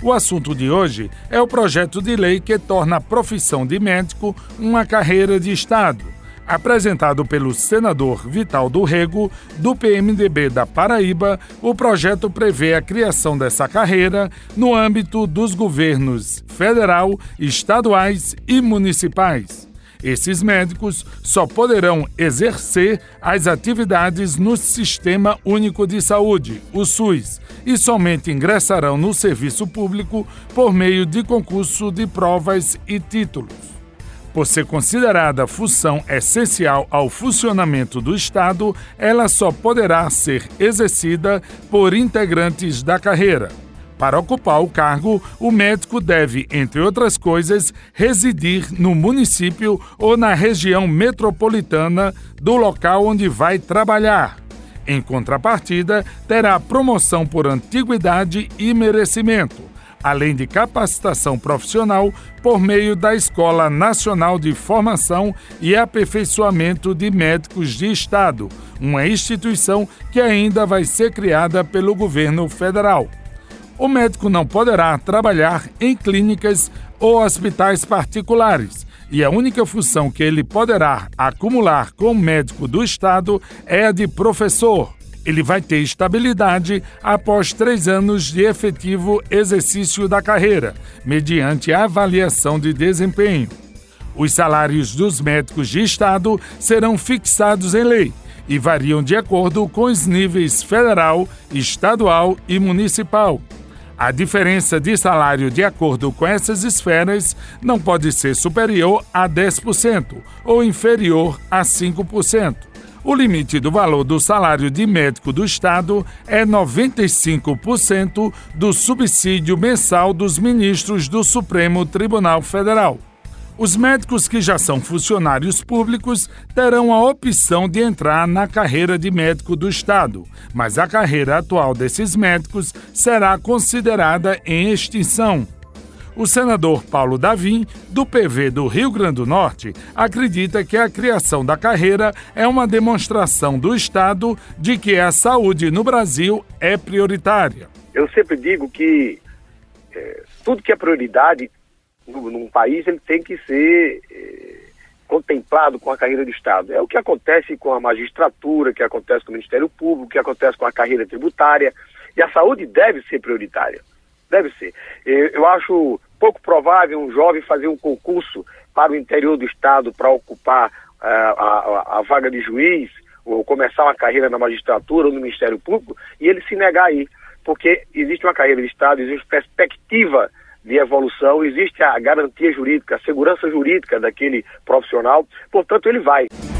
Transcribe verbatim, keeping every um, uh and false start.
O assunto de hoje é o projeto de lei que torna a profissão de médico uma carreira de Estado. Apresentado pelo senador Vital do Rego, do P M D B da Paraíba, o projeto prevê a criação dessa carreira no âmbito dos governos federal, estaduais e municipais. Esses médicos só poderão exercer as atividades no Sistema Único de Saúde, o SUS, e somente ingressarão no serviço público por meio de concurso de provas e títulos. Por ser considerada função essencial ao funcionamento do Estado, ela só poderá ser exercida por integrantes da carreira. Para ocupar o cargo, o médico deve, entre outras coisas, residir no município ou na região metropolitana do local onde vai trabalhar. Em contrapartida, terá promoção por antiguidade e merecimento, além de capacitação profissional por meio da Escola Nacional de Formação e Aperfeiçoamento de Médicos de Estado, uma instituição que ainda vai ser criada pelo governo federal. O médico não poderá trabalhar em clínicas ou hospitais particulares, e a única função que ele poderá acumular como médico do Estado é a de professor. Ele vai ter estabilidade após três anos de efetivo exercício da carreira, mediante a avaliação de desempenho. Os salários dos médicos de Estado serão fixados em lei e variam de acordo com os níveis federal, estadual e municipal. A diferença de salário de acordo com essas esferas não pode ser superior a dez por cento ou inferior a cinco por cento. O limite do valor do salário de médico do Estado é noventa e cinco por cento do subsídio mensal dos ministros do Supremo Tribunal Federal. Os médicos que já são funcionários públicos terão a opção de entrar na carreira de médico do Estado, mas a carreira atual desses médicos será considerada em extinção. O senador Paulo Davim, do P V do Rio Grande do Norte, acredita que a criação da carreira é uma demonstração do Estado de que a saúde no Brasil é prioritária. Eu sempre digo que é, tudo que é prioridade num país, ele tem que ser é, contemplado com a carreira do Estado. É o que acontece com a magistratura, o que acontece com o Ministério Público, o que acontece com a carreira tributária, e a saúde deve ser prioritária. Deve ser. Eu, eu acho pouco provável um jovem fazer um concurso para o interior do Estado para ocupar uh, a, a vaga de juiz, ou começar uma carreira na magistratura ou no Ministério Público, e ele se negar aí, porque existe uma carreira de Estado, existe perspectiva de evolução, existe a garantia jurídica, a segurança jurídica daquele profissional, portanto ele vai.